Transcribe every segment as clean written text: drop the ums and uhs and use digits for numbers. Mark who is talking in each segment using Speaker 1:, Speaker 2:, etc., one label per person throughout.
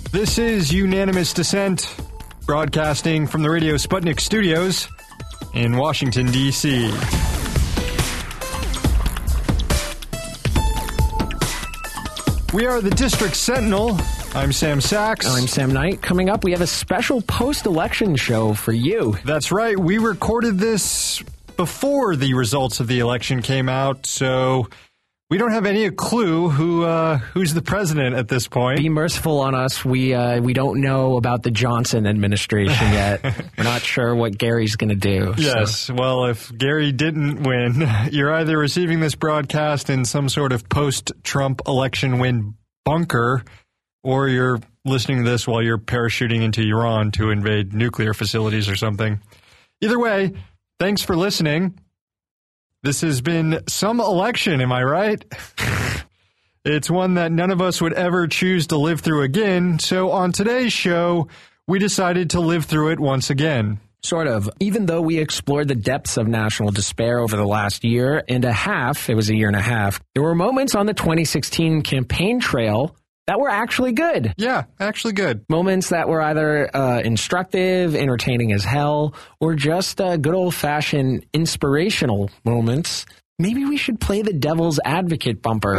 Speaker 1: This is Unanimous Dissent, broadcasting from the Radio Sputnik studios in Washington, D.C. We are the District Sentinel. I'm Sam Sachs.
Speaker 2: I'm Sam Knight. Coming up, we have a special post-election show for you.
Speaker 1: That's right. We recorded this before the results of the election came out, so we don't have any clue who's the president at this point.
Speaker 2: Be merciful on us. We don't know about the Johnson administration yet. We're not sure what Gary's going to do.
Speaker 1: Yes. So. Well, if Gary didn't win, you're either receiving this broadcast in some sort of post-Trump election win bunker, or you're listening to this while you're parachuting into Iran to invade nuclear facilities or something. Either way, thanks for listening. This has been some election, am I right? It's one that none of us would ever choose to live through again, so on today's show, we decided to live through it once again.
Speaker 2: Sort of. Even though we explored the depths of national despair over the last year and a half, it was a year and a half, there were moments on the 2016 campaign trail that were actually good.
Speaker 1: Yeah, actually good.
Speaker 2: Moments that were either instructive, entertaining as hell, or just good old-fashioned inspirational moments. Maybe we should play the devil's advocate bumper.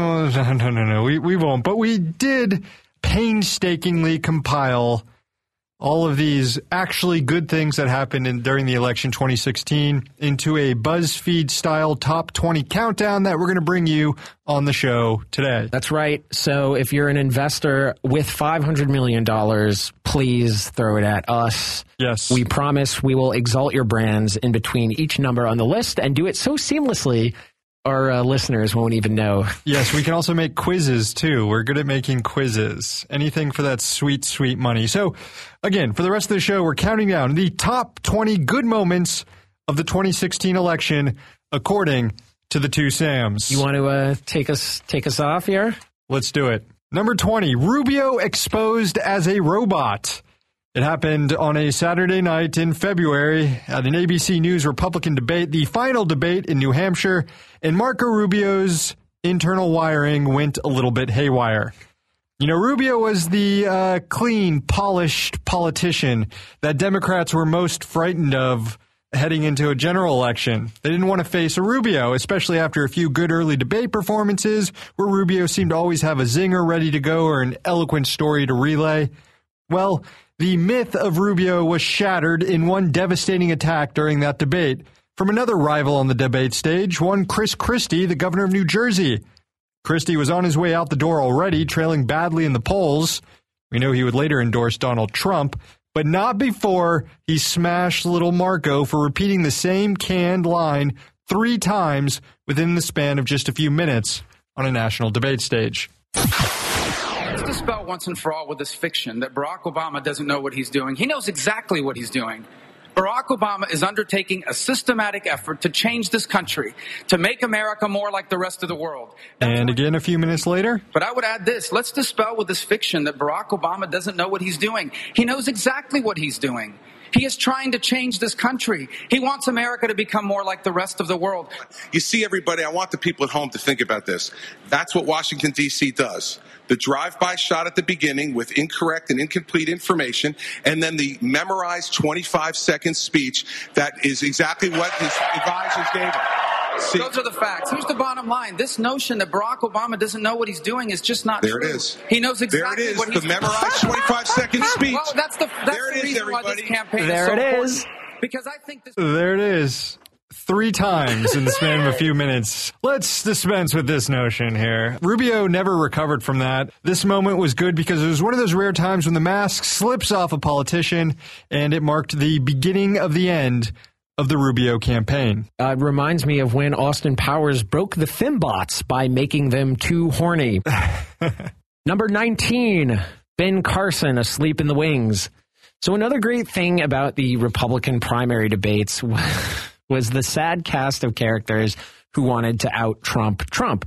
Speaker 1: No. We won't. But we did painstakingly compile all of these actually good things that happened during the election 2016 into a BuzzFeed-style top 20 countdown that we're going to bring you on the show today.
Speaker 2: That's right. So if you're an investor with $500 million, please throw it at us.
Speaker 1: Yes.
Speaker 2: We promise we will exalt your brands in between each number on the list and do it so seamlessly our listeners won't even know.
Speaker 1: Yes, we can also make quizzes, too. We're good at making quizzes. Anything for that sweet, sweet money. So, again, for the rest of the show, we're counting down the top 20 good moments of the 2016 election, according to the two Sams.
Speaker 2: You want to take us off here?
Speaker 1: Let's do it. Number 20, Rubio exposed as a robot. It happened on a Saturday night in February at an ABC News Republican debate, the final debate in New Hampshire, and Marco Rubio's internal wiring went a little bit haywire. You know, Rubio was the clean, polished politician that Democrats were most frightened of heading into a general election. They didn't want to face a Rubio, especially after a few good early debate performances where Rubio seemed to always have a zinger ready to go or an eloquent story to relay. Well, the myth of Rubio was shattered in one devastating attack during that debate from another rival on the debate stage, one Chris Christie, the governor of New Jersey. Christie was on his way out the door already, trailing badly in the polls. We know he would later endorse Donald Trump, but not before he smashed little Marco for repeating the same canned line 3 times within the span of just a few minutes on a national debate stage.
Speaker 3: Let's dispel once and for all with this fiction that Barack Obama doesn't know what he's doing. He knows exactly what he's doing. Barack Obama is undertaking a systematic effort to change this country, to make America more like the rest of the world.
Speaker 1: And again, a few minutes later.
Speaker 3: But I would add this. Let's dispel with this fiction that Barack Obama doesn't know what he's doing. He knows exactly what he's doing. He is trying to change this country. He wants America to become more like the rest of the world.
Speaker 4: You see, everybody, I want the people at home to think about this. That's what Washington, D.C. does. The drive-by shot at the beginning with incorrect and incomplete information, and then the memorized 25-second speech that is exactly what his advisors gave him. See,
Speaker 3: those are the facts. Here's the bottom line. This notion that Barack Obama doesn't know what he's doing is just not true.
Speaker 4: There it is.
Speaker 3: He knows exactly what he's doing.
Speaker 4: The memorized 25-second speech.
Speaker 3: Well, that's the reason why this campaign is so important. Because I think this...
Speaker 1: There it is. 3 times in the span of a few minutes. Let's dispense with this notion here. Rubio never recovered from that. This moment was good because it was one of those rare times when the mask slips off a politician, and it marked the beginning of the end of the Rubio campaign.
Speaker 2: It reminds me of when Austin Powers broke the Fembots by making them too horny. Number 19, Ben Carson, asleep in the wings. So another great thing about the Republican primary debates was the sad cast of characters who wanted to out Trump.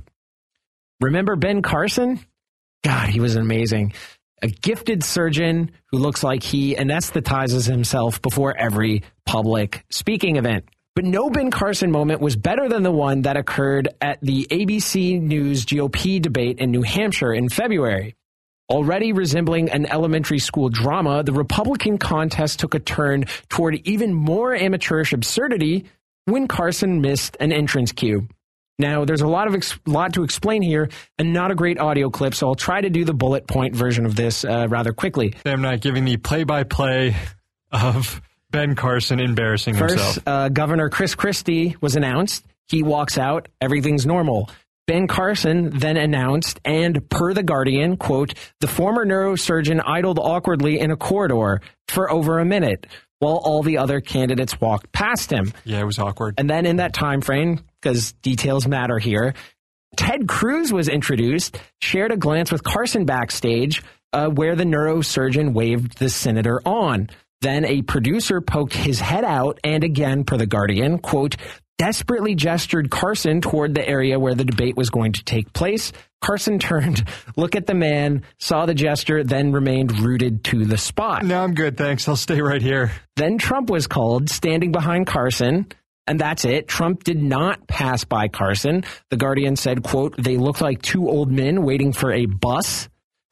Speaker 2: Remember Ben Carson? God, he was amazing. A gifted surgeon who looks like he anesthetizes himself before every public speaking event. But no Ben Carson moment was better than the one that occurred at the ABC News GOP debate in New Hampshire in February. Already resembling an elementary school drama, the Republican contest took a turn toward even more amateurish absurdity when Carson missed an entrance cue. Now, there's a lot to explain here and not a great audio clip, so I'll try to do the bullet point version of this rather quickly.
Speaker 1: Sam Knight giving the play-by-play of Ben Carson embarrassing himself.
Speaker 2: First, Governor Chris Christie was announced. He walks out. Everything's normal. Ben Carson then announced, and per The Guardian, quote, the former neurosurgeon idled awkwardly in a corridor for over a minute while all the other candidates walked past him.
Speaker 1: Yeah, it was awkward.
Speaker 2: And then in that time frame, because details matter here, Ted Cruz was introduced, shared a glance with Carson backstage where the neurosurgeon waved the senator on. Then a producer poked his head out and again, per The Guardian, quote, desperately gestured Carson toward the area where the debate was going to take place. Carson turned, looked at the man, saw the gesture, then remained rooted to the spot.
Speaker 1: No, I'm good, thanks. I'll stay right here.
Speaker 2: Then Trump was called, standing behind Carson, and that's it. Trump did not pass by Carson. The Guardian said, quote, they looked like two old men waiting for a bus.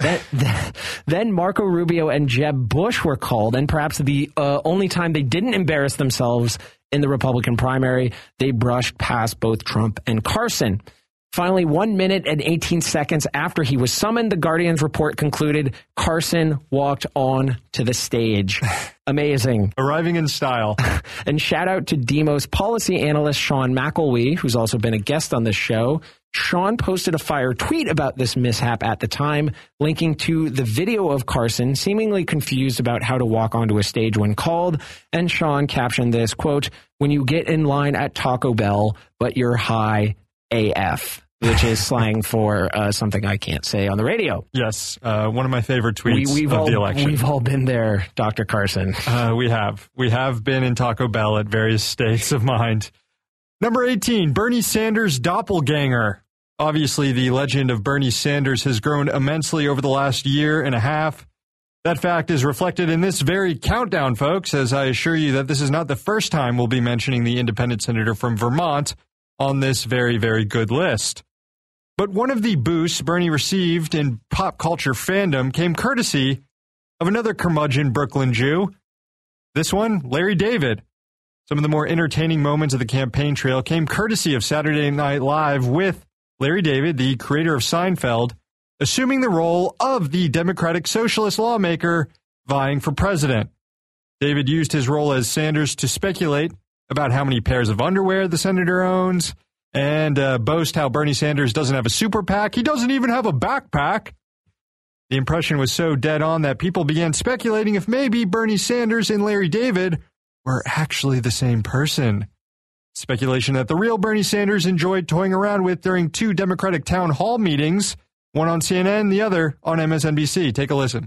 Speaker 2: Then Marco Rubio and Jeb Bush were called, and perhaps the only time they didn't embarrass themselves in the Republican primary, they brushed past both Trump and Carson. Finally, 1 minute and 18 seconds after he was summoned, the Guardian's report concluded Carson walked on to the stage. Amazing.
Speaker 1: Arriving in style.
Speaker 2: And shout out to Demos policy analyst Sean McElwee, who's also been a guest on this show. Sean posted a fire tweet about this mishap at the time, linking to the video of Carson seemingly confused about how to walk onto a stage when called. And Sean captioned this, quote, when you get in line at Taco Bell, but you're high AF, which is slang for something I can't say on the radio.
Speaker 1: Yes, one of my favorite tweets of the election.
Speaker 2: We've all been there, Dr. Carson.
Speaker 1: We have. We have been in Taco Bell at various states of mind. Number 18, Bernie Sanders' doppelganger. Obviously, the legend of Bernie Sanders has grown immensely over the last year and a half. That fact is reflected in this very countdown, folks, as I assure you that this is not the first time we'll be mentioning the independent senator from Vermont on this very, very good list. But one of the boosts Bernie received in pop culture fandom came courtesy of another curmudgeon Brooklyn Jew. This one, Larry David. Some of the more entertaining moments of the campaign trail came courtesy of Saturday Night Live with Larry David, the creator of Seinfeld, assuming the role of the Democratic Socialist lawmaker vying for president. David used his role as Sanders to speculate about how many pairs of underwear the senator owns and boast how Bernie Sanders doesn't have a super PAC. He doesn't even have a backpack. The impression was so dead on that people began speculating if maybe Bernie Sanders and Larry David were actually the same person. Speculation that the real Bernie Sanders enjoyed toying around with during two Democratic town hall meetings, one on CNN, the other on MSNBC. Take a listen.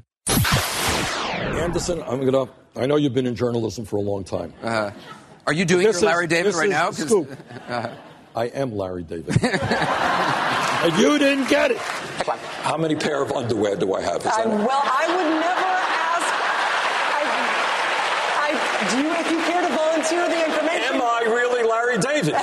Speaker 5: Anderson, I know you've been in journalism for a long time.
Speaker 6: Are you doing your Larry David right now?
Speaker 5: I am Larry David. And you didn't get it. How many pair of underwear do I have?
Speaker 7: I would never ask. If you care to volunteer the information.
Speaker 5: Am I really Larry David?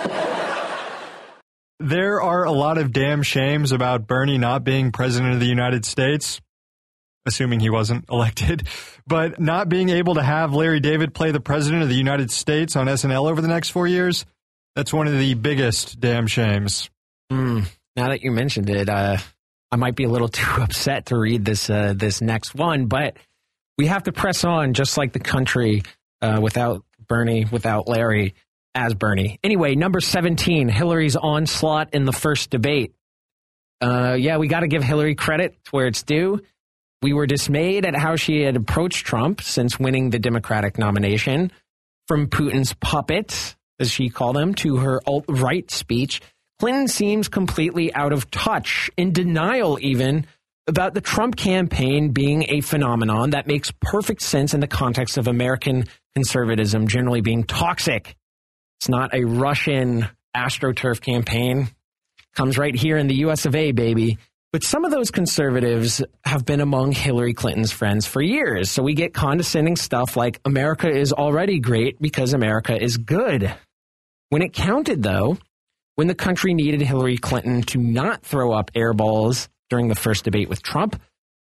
Speaker 1: There are a lot of damn shames about Bernie not being president of the United States, assuming he wasn't elected, but not being able to have Larry David play the president of the United States on SNL over the next 4 years, that's one of the biggest damn shames.
Speaker 2: Now that you mentioned it, I might be a little too upset to read this next one, but we have to press on just like the country without Bernie, without Larry, as Bernie. Anyway, number 17, Hillary's onslaught in the first debate. We got to give Hillary credit where it's due. We were dismayed at how she had approached Trump since winning the Democratic nomination. From Putin's puppet, as she called him, to her alt-right speech, Clinton seems completely out of touch, in denial even, about the Trump campaign being a phenomenon that makes perfect sense in the context of American conservatism generally being toxic. It's not a Russian AstroTurf campaign. Comes right here in the US of A, baby. But some of those conservatives have been among Hillary Clinton's friends for years. So we get condescending stuff like America is already great because America is good. When it counted, though, when the country needed Hillary Clinton to not throw up air balls during the first debate with Trump,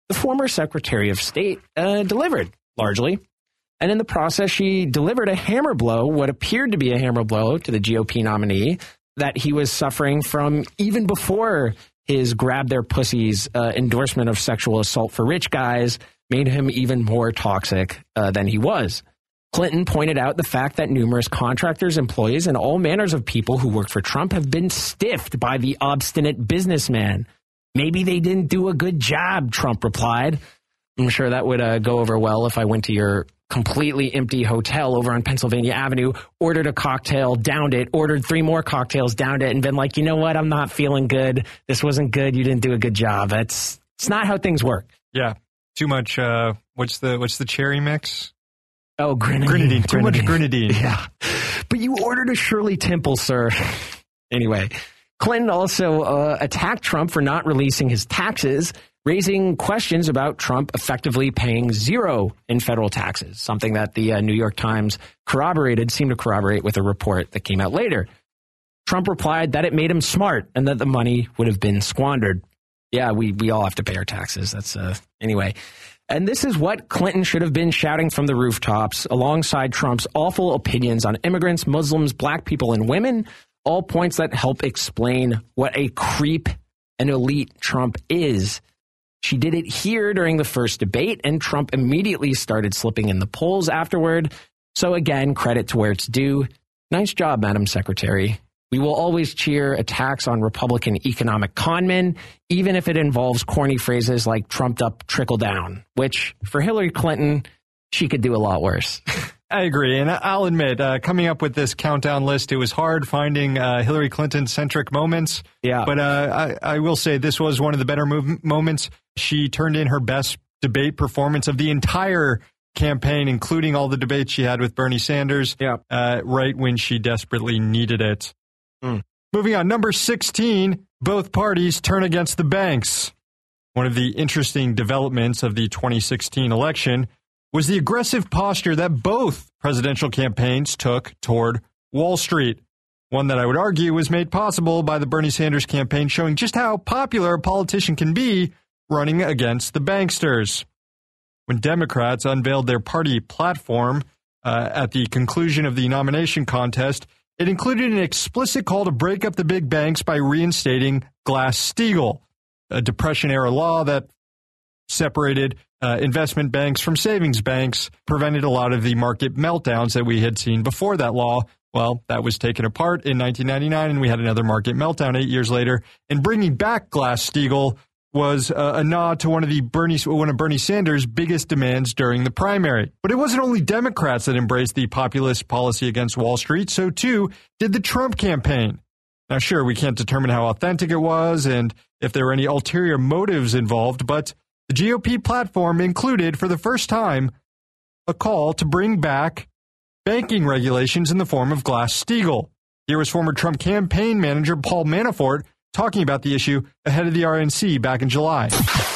Speaker 2: the former Secretary of State delivered, largely. And in the process, she delivered a hammer blow, what appeared to be a hammer blow to the GOP nominee that he was suffering from even before his grab their pussies endorsement of sexual assault for rich guys made him even more toxic than he was. Clinton pointed out the fact that numerous contractors, employees, and all manners of people who worked for Trump have been stiffed by the obstinate businessman. Maybe they didn't do a good job, Trump replied. I'm sure that would go over well if I went to your completely empty hotel over on Pennsylvania Avenue, ordered a cocktail, downed it, ordered 3 more cocktails, downed it, and been like, you know what, I'm not feeling good. This wasn't good. You didn't do a good job. It's not how things work.
Speaker 1: Yeah. Too much, what's the cherry mix?
Speaker 2: Oh, grenadine.
Speaker 1: Too much grenadine.
Speaker 2: Yeah. But you ordered a Shirley Temple, sir. Anyway, Clinton also attacked Trump for not releasing his taxes, raising questions about Trump effectively paying 0 in federal taxes, something that the New York Times seemed to corroborate with a report that came out later. Trump replied that it made him smart and that the money would have been squandered. Yeah, we all have to pay our taxes. That's anyway. And this is what Clinton should have been shouting from the rooftops alongside Trump's awful opinions on immigrants, Muslims, black people, and women, all points that help explain what a creep and elite Trump is. She did it here during the first debate, and Trump immediately started slipping in the polls afterward. So again, credit to where it's due. Nice job, Madam Secretary. We will always cheer attacks on Republican economic conmen, even if it involves corny phrases like trumped up trickle down, which for Hillary Clinton, she could do a lot worse.
Speaker 1: I agree. And I'll admit, coming up with this countdown list, it was hard finding Hillary Clinton-centric moments.
Speaker 2: Yeah.
Speaker 1: But I will say this was one of the better moments. She turned in her best debate performance of the entire campaign, including all the debates she had with Bernie Sanders, right when she desperately needed it. Moving on, number 16, both parties turn against the banks. One of the interesting developments of the 2016 election was the aggressive posture that both presidential campaigns took toward Wall Street, one that I would argue was made possible by the Bernie Sanders campaign showing just how popular a politician can be running against the banksters. When Democrats unveiled their party platform at the conclusion of the nomination contest, it included an explicit call to break up the big banks by reinstating Glass-Steagall, a Depression-era law that separated investment banks from savings banks, prevented a lot of the market meltdowns that we had seen before that law. Well, that was taken apart in 1999, and we had another market meltdown 8 years later. And bringing back Glass-Steagall was a nod to one of Bernie Sanders' biggest demands during the primary. But it wasn't only Democrats that embraced the populist policy against Wall Street, so too did the Trump campaign. Now, sure, we can't determine how authentic it was and if there were any ulterior motives involved, but the GOP platform included, for the first time, a call to bring back banking regulations in the form of Glass-Steagall. Here was former Trump campaign manager Paul Manafort talking about the issue ahead of the RNC back in July.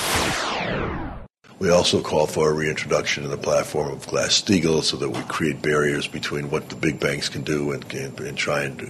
Speaker 8: We also call for a reintroduction in the platform of Glass-Steagall so that we create barriers between what the big banks can do and try and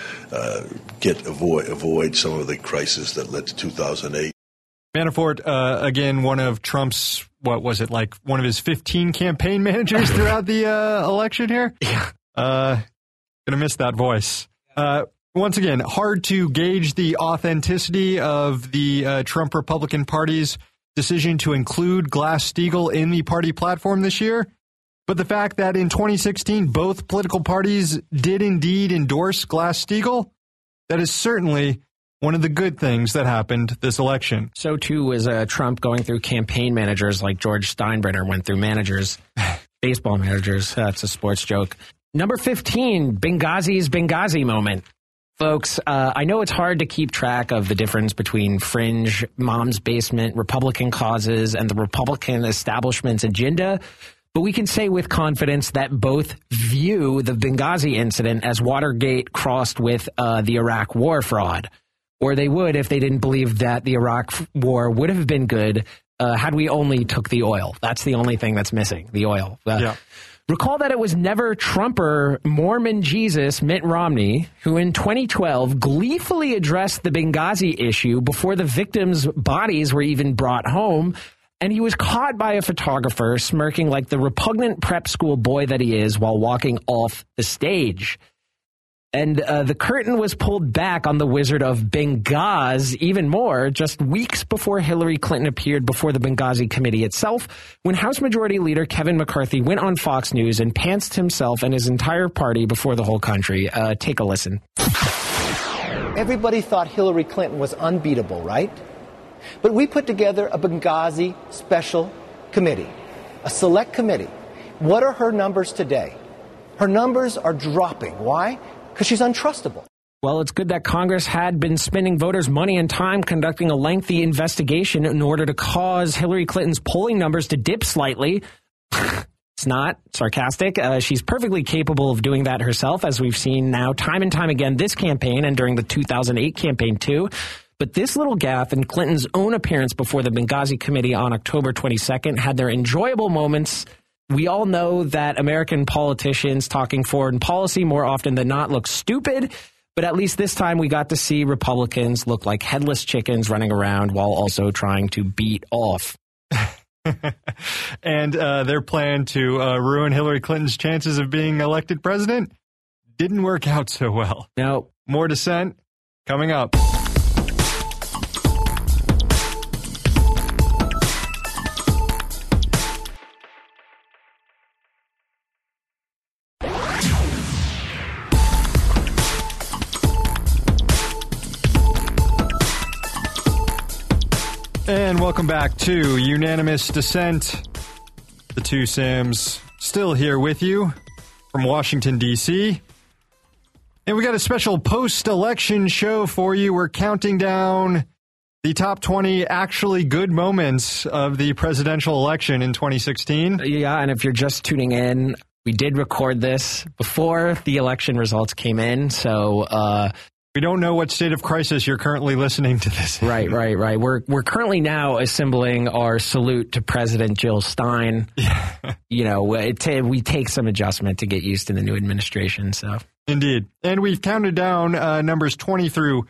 Speaker 8: avoid some of the crisis that led to 2008.
Speaker 1: Manafort, again, one of Trump's, one of his 15 campaign managers throughout the election here?
Speaker 2: Yeah.
Speaker 1: Gonna miss that voice. Once again, hard to gauge the authenticity of the Trump Republican Party's decision to include Glass-Steagall in the party platform this year. But the fact that in 2016, both political parties did indeed endorse Glass-Steagall, that is certainly one of the good things that happened this election.
Speaker 2: So, too, was Trump going through campaign managers like George Steinbrenner went through managers, baseball managers. That's a sports joke. Number 15, Benghazi's Benghazi moment. Folks, I know it's hard to keep track of the difference between fringe, mom's basement, Republican causes, and the Republican establishment's agenda, but we can say with confidence that both view the Benghazi incident as Watergate crossed with the Iraq war fraud. Or they would if they didn't believe that the Iraq war would have been good had we only took the oil. That's the only thing that's missing, the oil.
Speaker 1: Yeah.
Speaker 2: Recall that it was never Trumper Mormon Jesus Mitt Romney who in 2012 gleefully addressed the Benghazi issue before the victims' bodies were even brought home and he was caught by a photographer smirking like the repugnant prep school boy that he is while walking off the stage. And the curtain was pulled back on the Wizard of Benghazi even more just weeks before Hillary Clinton appeared before the Benghazi committee itself, when House Majority Leader Kevin McCarthy went on Fox News and pantsed himself and his entire party before the whole country. Take a listen.
Speaker 9: Everybody thought Hillary Clinton was unbeatable, right? But we put together a Benghazi special committee, a select committee. What are her numbers today? Her numbers are dropping. Why? Because she's untrustable.
Speaker 2: Well, it's good that Congress had been spending voters' money and time conducting a lengthy investigation in order to cause Hillary Clinton's polling numbers to dip slightly. It's not sarcastic. She's perfectly capable of doing that herself, as we've seen now time and time again this campaign and during the 2008 campaign, too. But this little gaffe in Clinton's own appearance before the Benghazi committee on October 22nd had their enjoyable moments. We all know that American politicians talking foreign policy more often than not look stupid, but at least this time we got to see Republicans look like headless chickens running around while also trying to beat off.
Speaker 1: And their plan to ruin Hillary Clinton's chances of being elected president didn't work out so well.
Speaker 2: No.
Speaker 1: More dissent coming up. And welcome back to Unanimous Dissent. The two Sims still here with you from Washington, D.C. And we got a special post-election show for you. We're counting down the top 20 actually good moments of the presidential election in 2016.
Speaker 2: Yeah, and if you're just tuning in, we did record this before the election results came in, so
Speaker 1: we don't know what state of crisis you're currently listening to this in.
Speaker 2: Right. We're currently now assembling our salute to President Jill Stein. You know, we take some adjustment to get used to the new administration. So
Speaker 1: indeed. And we've counted down numbers 20 through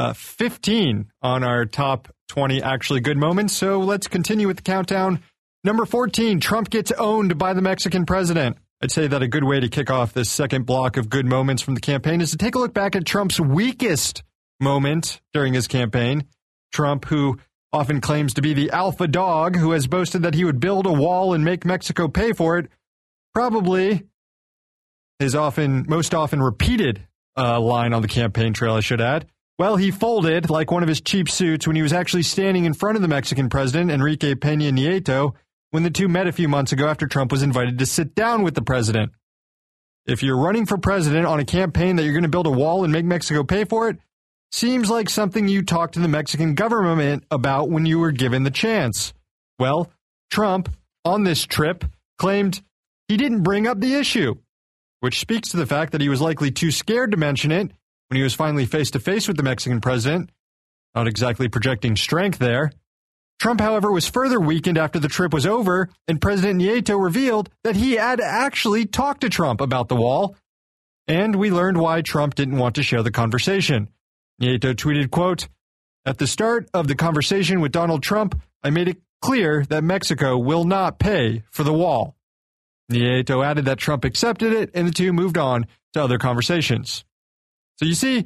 Speaker 1: 15 on our top 20 actually good moments. So let's continue with the countdown. Number 14, Trump gets owned by the Mexican president. I'd say that a good way to kick off this second block of good moments from the campaign is to take a look back at Trump's weakest moment during his campaign. Trump, who often claims to be the alpha dog, who has boasted that he would build a wall and make Mexico pay for it, probably his most often repeated line on the campaign trail, I should add. Well, he folded like one of his cheap suits when he was actually standing in front of the Mexican president, Enrique Peña Nieto, when the two met a few months ago after Trump was invited to sit down with the president. If you're running for president on a campaign that you're going to build a wall and make Mexico pay for it, seems like something you talked to the Mexican government about when you were given the chance. Well, Trump, on this trip, claimed he didn't bring up the issue, which speaks to the fact that he was likely too scared to mention it when he was finally face-to-face with the Mexican president. Not exactly projecting strength there. Trump, however, was further weakened after the trip was over, and President Nieto revealed that he had actually talked to Trump about the wall, and we learned why Trump didn't want to share the conversation. Nieto tweeted, quote, "At the start of the conversation with Donald Trump, I made it clear that Mexico will not pay for the wall." Nieto added that Trump accepted it, and the two moved on to other conversations. So you see,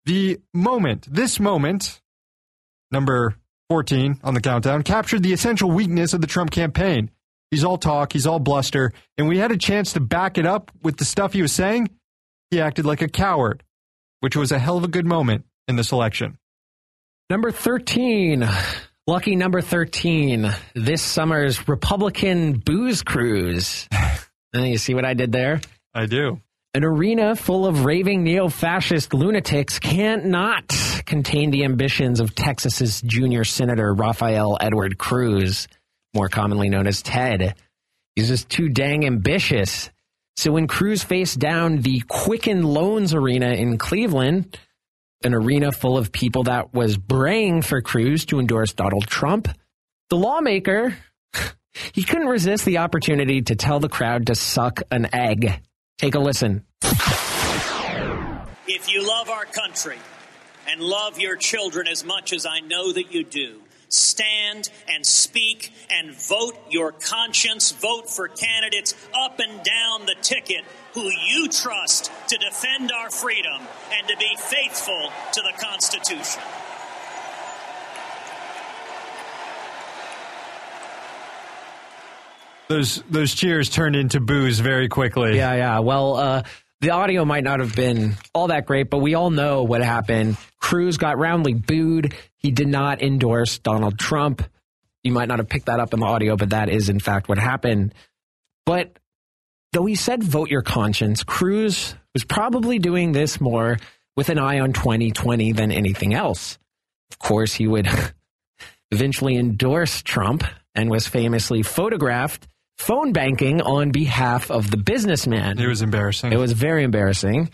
Speaker 1: this moment, number 14 on the countdown, captured the essential weakness of the Trump campaign. He's all talk, he's all bluster, and we had a chance to back it up with the stuff he was saying. He acted like a coward, which was a hell of a good moment in this election.
Speaker 2: Number 13, lucky number 13, this summer's Republican booze cruise. You see what I did there?
Speaker 1: I do.
Speaker 2: An arena full of raving neo-fascist lunatics can't not contain the ambitions of Texas's junior senator Rafael Edward Cruz, more commonly known as Ted. He's just too dang ambitious. So when Cruz faced down the Quicken Loans Arena in Cleveland, an arena full of people that was braying for Cruz to endorse Donald Trump, the lawmaker, he couldn't resist the opportunity to tell the crowd to suck an egg. Take a listen.
Speaker 10: If you love our country and love your children as much as I know that you do, stand and speak and vote your conscience. Vote for candidates up and down the ticket who you trust to defend our freedom and to be faithful to the Constitution.
Speaker 1: Those cheers turned into boos very quickly.
Speaker 2: Yeah. Well, the audio might not have been all that great, but we all know what happened. Cruz got roundly booed. He did not endorse Donald Trump. You might not have picked that up in the audio, but that is, in fact, what happened. But though he said vote your conscience, Cruz was probably doing this more with an eye on 2020 than anything else. Of course, he would eventually endorse Trump and was famously photographed phone banking on behalf of the businessman.
Speaker 1: It was embarrassing.
Speaker 2: It was very embarrassing.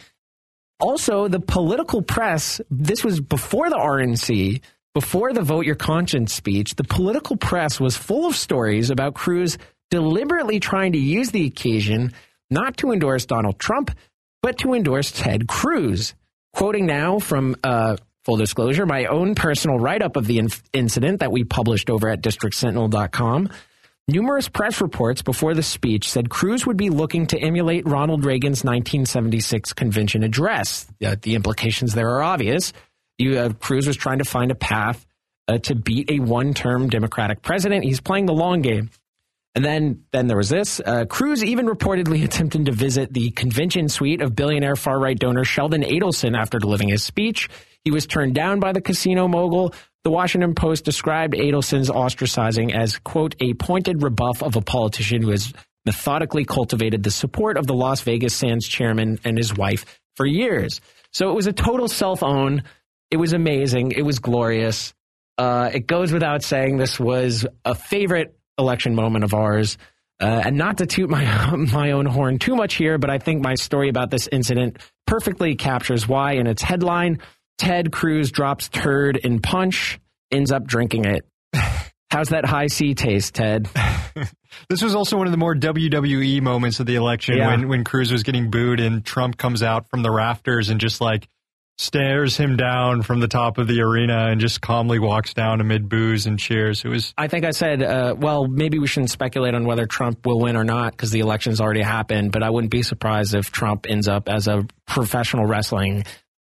Speaker 2: Also, the political press, this was before the RNC, before the Vote Your Conscience speech, the political press was full of stories about Cruz deliberately trying to use the occasion not to endorse Donald Trump, but to endorse Ted Cruz. Quoting now from, full disclosure, my own personal write-up of the incident that we published over at districtsentinel.com. Numerous press reports before the speech said Cruz would be looking to emulate Ronald Reagan's 1976 convention address. The implications there are obvious. Cruz was trying to find a path to beat a one-term Democratic president. He's playing the long game. And then there was this. Cruz even reportedly attempted to visit the convention suite of billionaire far-right donor Sheldon Adelson after delivering his speech. He was turned down by the casino mogul. The Washington Post described Adelson's ostracizing as, quote, a pointed rebuff of a politician who has methodically cultivated the support of the Las Vegas Sands chairman and his wife for years. So it was a total self-own. It was amazing. It was glorious. It goes without saying this was a favorite election moment of ours. And not to toot my own horn too much here, but I think my story about this incident perfectly captures why. In its headline, Ted Cruz drops turd in punch, ends up drinking it. How's that high C taste, Ted?
Speaker 1: This was also one of the more WWE moments of the election when Cruz was getting booed and Trump comes out from the rafters and just like stares him down from the top of the arena and just calmly walks down amid boos and cheers. It was. I think I said, well, maybe we shouldn't speculate on whether Trump will win or not because the election's already happened, but I wouldn't be surprised if Trump ends up as a professional wrestling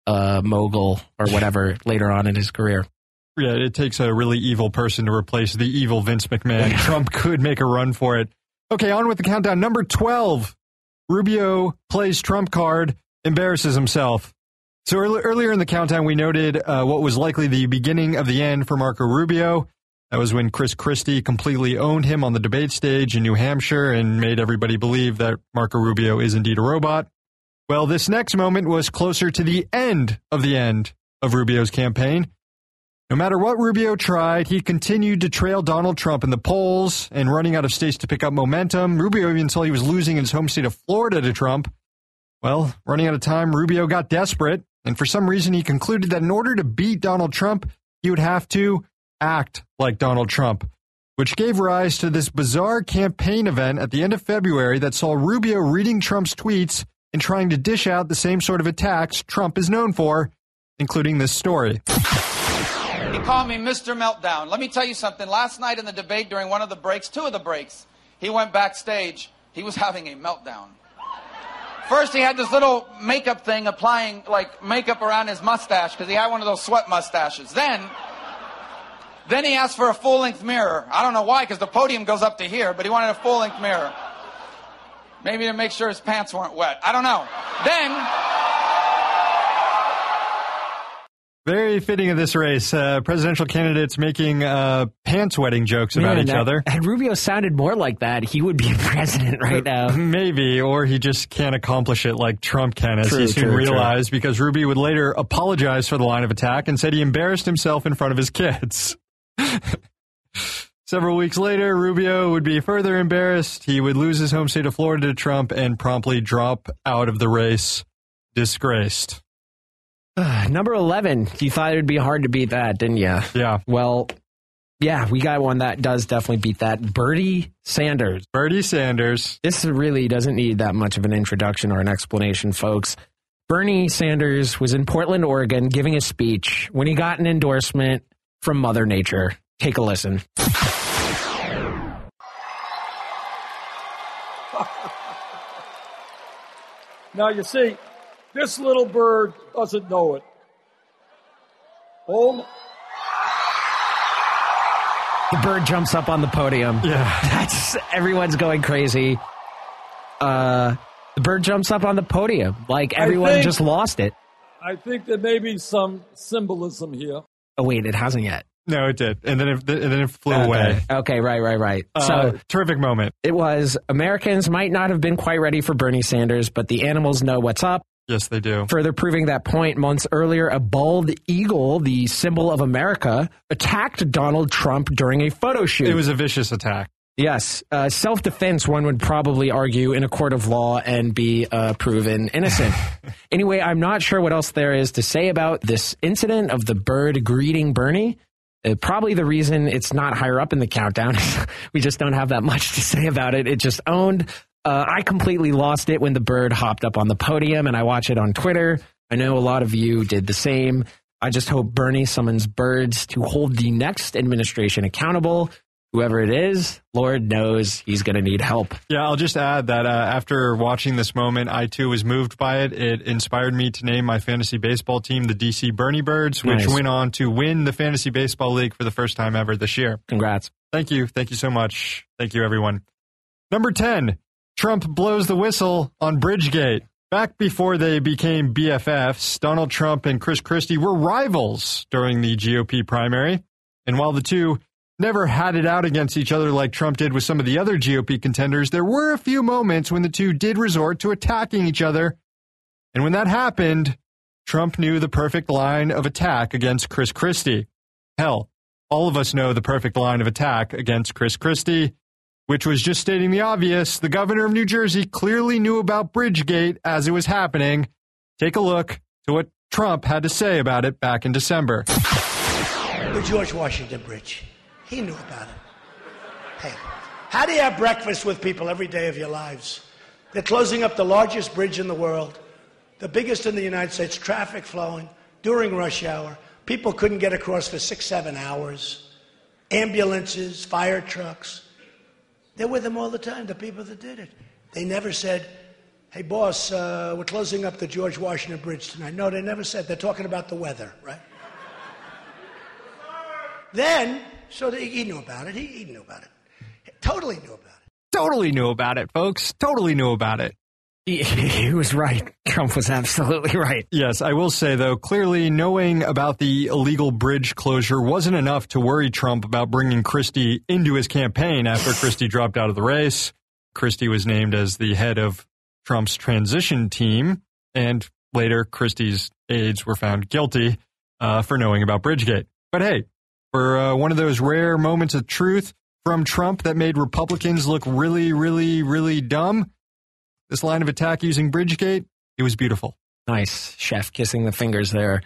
Speaker 1: mogul or whatever later on in his career. Yeah, it takes a really evil person to replace the evil Vince McMahon. Trump could make a run for it. Okay, on with the countdown. Number 12, Rubio plays Trump card, embarrasses himself. So earlier in the countdown, we noted what was likely the beginning of the end for Marco Rubio. That was when Chris Christie completely owned him on the debate stage in New Hampshire and made everybody believe that Marco Rubio is indeed a robot. Well, this next moment was closer to the end of Rubio's campaign. No matter what Rubio tried, he continued to trail Donald Trump in the polls and running out of states to pick up momentum. Rubio even until he was losing his home state of Florida to Trump. Well, running out of time, Rubio got desperate, and for some reason he concluded that in order to beat Donald Trump, he would have to act like Donald Trump, which gave rise to this bizarre campaign event at the end of February that saw Rubio reading Trump's tweets and trying to dish out the same sort of attacks Trump is known for, including this story.
Speaker 11: He called me Mr. Meltdown. Let me tell you something. Last night in the debate during one of the breaks, two of the breaks, he went backstage. He was having a meltdown. First, he had this little makeup thing applying like makeup around his mustache because he had one of those sweat mustaches. Then he asked for a full-length mirror. I don't know why, because the podium goes up to here, but he wanted a full-length mirror. Maybe to make sure his pants weren't wet. I don't know. Then...
Speaker 1: Very fitting of this race. Presidential candidates making pants-wetting jokes about each other.
Speaker 2: Had Rubio sounded more like that, he would be president right now.
Speaker 1: Maybe, or he just can't accomplish it like Trump can, as he soon realized, because Rubio would later apologize for the line of attack and said he embarrassed himself in front of his kids. Several weeks later, Rubio would be further embarrassed. He would lose his home state of Florida to Trump and promptly drop out of the race, disgraced.
Speaker 2: Number 11. You thought it would be hard to beat that, didn't you?
Speaker 1: Yeah.
Speaker 2: Well, yeah, we got one that does definitely beat that. Bernie Sanders.
Speaker 1: Bernie Sanders.
Speaker 2: This really doesn't need that much of an introduction or an explanation, folks. Bernie Sanders was in Portland, Oregon, giving a speech when he got an endorsement from Mother Nature. Take a listen.
Speaker 12: Now, you see, this little bird doesn't know it. Oh.
Speaker 2: The bird jumps up on the podium.
Speaker 1: Yeah.
Speaker 2: Everyone's going crazy. The bird jumps up on the podium. Like, everyone just lost it.
Speaker 12: I think there may be some symbolism here.
Speaker 2: Oh, wait, it hasn't yet.
Speaker 1: No, it did. And then it flew away.
Speaker 2: Okay, right. So
Speaker 1: terrific moment.
Speaker 2: It was, Americans might not have been quite ready for Bernie Sanders, but the animals know what's up.
Speaker 1: Yes, they do.
Speaker 2: Further proving that point, months earlier, a bald eagle, the symbol of America, attacked Donald Trump during a photo shoot.
Speaker 1: It was a vicious attack.
Speaker 2: Yes. Self-defense, one would probably argue, in a court of law and be proven innocent. Anyway, I'm not sure what else there is to say about this incident of the bird greeting Bernie. Probably the reason it's not higher up in the countdown is we just don't have that much to say about it. It just owned. I completely lost it when the bird hopped up on the podium, and I watch it on Twitter. I know a lot of you did the same. I just hope Bernie summons birds to hold the next administration accountable. Whoever it is, Lord knows he's going to need help.
Speaker 1: Yeah, I'll just add that after watching this moment, I too was moved by it. It inspired me to name my fantasy baseball team the DC Bernie Birds, which went on to win the Fantasy Baseball League for the first time ever this year.
Speaker 2: Congrats.
Speaker 1: Thank you. Thank you so much. Thank you, everyone. Number 10, Trump blows the whistle on Bridgegate. Back before they became BFFs, Donald Trump and Chris Christie were rivals during the GOP primary. And while the two never had it out against each other like Trump did with some of the other GOP contenders, there were a few moments when the two did resort to attacking each other. And when that happened, Trump knew the perfect line of attack against Chris Christie. Hell, all of us know the perfect line of attack against Chris Christie, which was just stating the obvious. The governor of New Jersey clearly knew about Bridgegate as it was happening. Take a look to what Trump had to say about it back in December.
Speaker 13: The George Washington Bridge. He knew about it. Hey, how do you have breakfast with people every day of your lives? They're closing up the largest bridge in the world, the biggest in the United States, traffic flowing during rush hour. People couldn't get across for 6-7 hours. Ambulances, fire trucks. They're with them all the time, the people that did it. They never said, hey, boss, we're closing up the George Washington Bridge tonight. No, they never said. They're talking about the weather, right? Then, so he knew about it. He knew about it. Totally knew about it.
Speaker 1: Totally knew about it, folks. Totally knew about it.
Speaker 2: He was right. Trump was absolutely right.
Speaker 1: Yes, I will say, though, clearly knowing about the illegal bridge closure wasn't enough to worry Trump about bringing Christie into his campaign after Christie dropped out of the race. Christie was named as the head of Trump's transition team, and later Christie's aides were found guilty for knowing about Bridgegate. But hey, for one of those rare moments of truth from Trump that made Republicans look really, really, really dumb, this line of attack using Bridgegate, it was beautiful.
Speaker 2: Nice. Chef kissing the fingers there.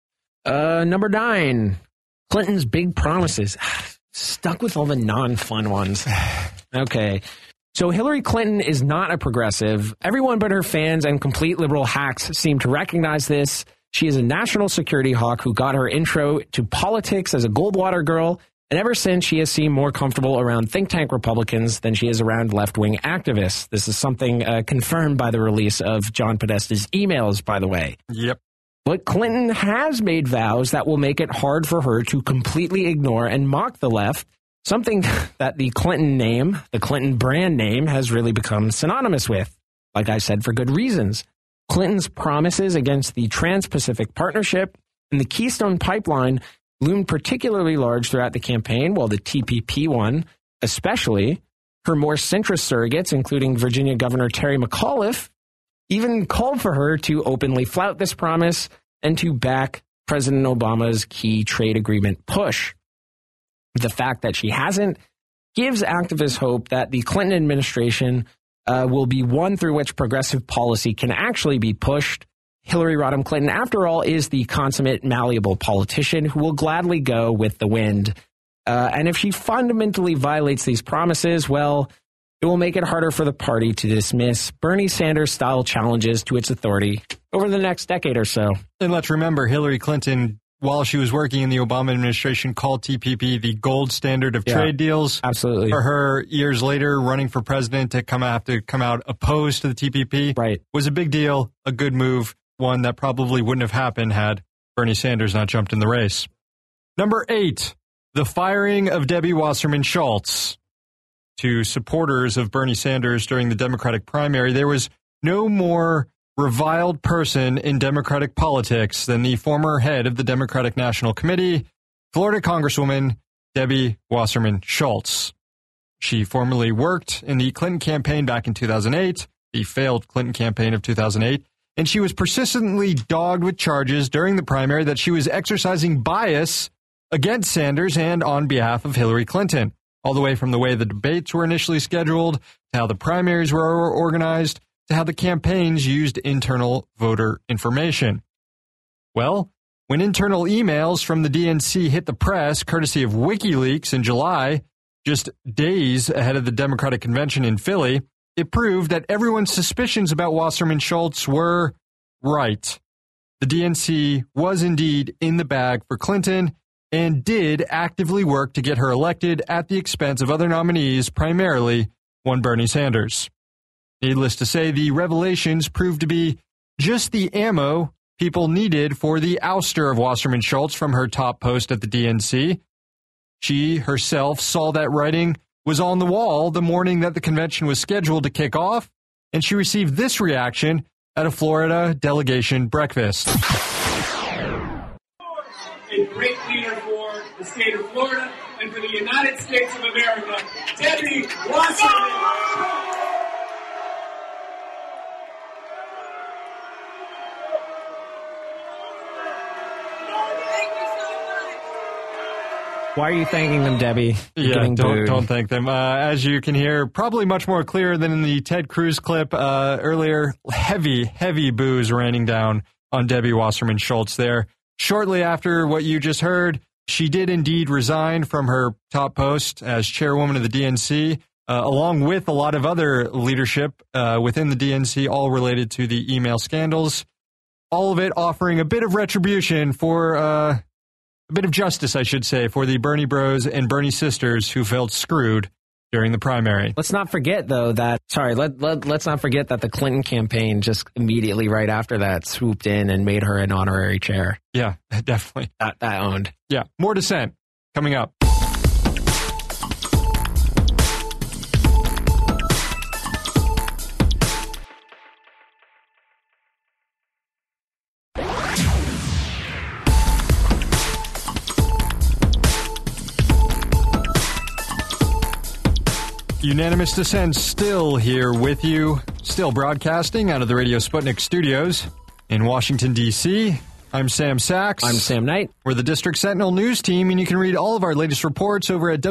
Speaker 2: Number 9, Clinton's big promises. Stuck with all the non-fun ones. Okay. So Hillary Clinton is not a progressive. Everyone but her fans and complete liberal hacks seem to recognize this. She is a national security hawk who got her intro to politics as a Goldwater girl, and ever since she has seemed more comfortable around think tank Republicans than she is around left-wing activists. This is something confirmed by the release of John Podesta's emails, by the way.
Speaker 1: Yep.
Speaker 2: But Clinton has made vows that will make it hard for her to completely ignore and mock the left, something that the Clinton name, the Clinton brand name, has really become synonymous with. Like I said, for good reasons. Clinton's promises against the Trans-Pacific Partnership and the Keystone Pipeline loomed particularly large throughout the campaign, while the TPP one, especially, her more centrist surrogates, including Virginia Governor Terry McAuliffe, even called for her to openly flout this promise and to back President Obama's key trade agreement push. The fact that she hasn't gives activists hope that the Clinton administration will be one through which progressive policy can actually be pushed. Hillary Rodham Clinton, after all, is the consummate malleable politician who will gladly go with the wind. And if she fundamentally violates these promises, well, it will make it harder for the party to dismiss Bernie Sanders-style challenges to its authority over the next decade or so.
Speaker 1: And let's remember, Hillary Clinton while she was working in the Obama administration, called TPP the gold standard of trade deals.
Speaker 2: Absolutely.
Speaker 1: For her, years later, running for president to come out opposed to the TPP was a big deal, a good move, one that probably wouldn't have happened had Bernie Sanders not jumped in the race. Number 8, the firing of Debbie Wasserman Schultz. To supporters of Bernie Sanders during the Democratic primary, there was no more reviled person in Democratic politics than the former head of the Democratic National Committee, Florida Congresswoman Debbie Wasserman Schultz. She formerly worked in the Clinton campaign back in 2008, the failed Clinton campaign of 2008, and she was persistently dogged with charges during the primary that she was exercising bias against Sanders and on behalf of Hillary Clinton, all the way from the way the debates were initially scheduled, to how the primaries were organized, to how the campaigns used internal voter information. Well, when internal emails from the DNC hit the press, courtesy of WikiLeaks in July, just days ahead of the Democratic convention in Philly, it proved that everyone's suspicions about Wasserman Schultz were right. The DNC was indeed in the bag for Clinton and did actively work to get her elected at the expense of other nominees, primarily one Bernie Sanders. Needless to say, the revelations proved to be just the ammo people needed for the ouster of Wasserman Schultz from her top post at the DNC. She herself saw that writing was on the wall the morning that the convention was scheduled to kick off, and she received this reaction at a Florida delegation breakfast.
Speaker 14: A great leader for the state of Florida and for the United States of America, Debbie Wasserman.
Speaker 2: Why are you thanking them, Debbie?
Speaker 1: Don't thank them. As you can hear, probably much more clear than in the Ted Cruz clip earlier. Heavy boos raining down on Debbie Wasserman Schultz there. Shortly after what you just heard, she did indeed resign from her top post as chairwoman of the DNC, along with a lot of other leadership within the DNC, all related to the email scandals. All of it offering a bit of retribution for a bit of justice, I should say, for the Bernie bros and Bernie sisters who felt screwed during the primary.
Speaker 2: Let's not forget, though, let's not forget that the Clinton campaign just immediately right after that swooped in and made her an honorary chair.
Speaker 1: Yeah, definitely.
Speaker 2: That owned.
Speaker 1: Yeah, more dissent coming up. Unanimous Dissent still here with you, still broadcasting out of the Radio Sputnik studios in Washington, D.C. I'm Sam Sachs.
Speaker 2: I'm Sam Knight.
Speaker 1: We're the District Sentinel news team, and you can read all of our latest reports over at